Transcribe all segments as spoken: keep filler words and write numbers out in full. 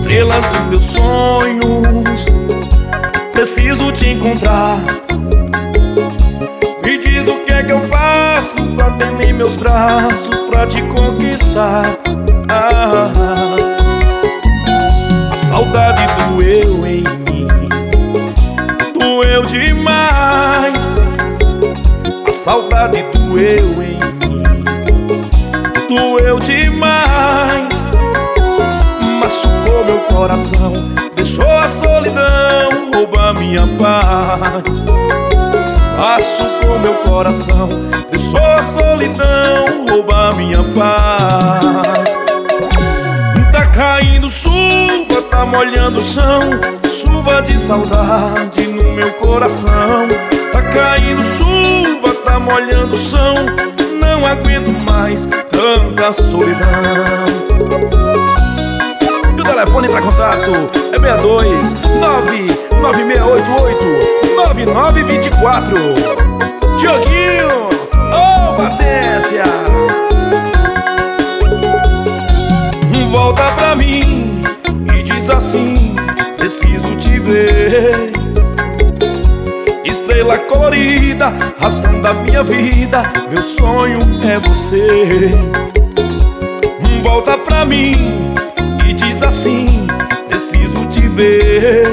estrelas dos meus sonhos. Preciso te encontrar. Me diz o que é que eu faço pra ter em meus braços, pra te conquistar. Ah, a saudade doeu em mim, doeu demais. A saudade doeu em mim, doeu demais. Machucou meu coração, deixou a solidão roubar minha paz. Machucou meu coração, deixou a solidão roubar minha paz. Tá caindo chuva, tá molhando o chão, chuva de saudade no meu coração. Tá caindo chuva, tá molhando o chão, não aguento mais tanta solidão. E o telefone pra contato é seis dois nove nove seis oito oito nove nove dois quatro. Dioguinho, ô oh, Patência, volta pra mim e diz assim: preciso te ver. Estrela colorida, razão da minha vida, meu sonho é você. Volta pra mim e diz assim: preciso te ver.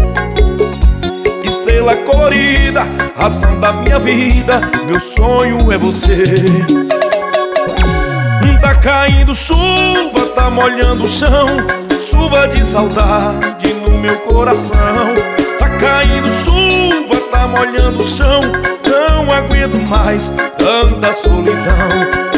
Estrela colorida, razão da minha vida, meu sonho é você. Tá caindo chuva, tá molhando o chão, chuva de saudade no meu coração. Tá caindo chuva, tá molhando o chão, não aguento mais tanta solidão.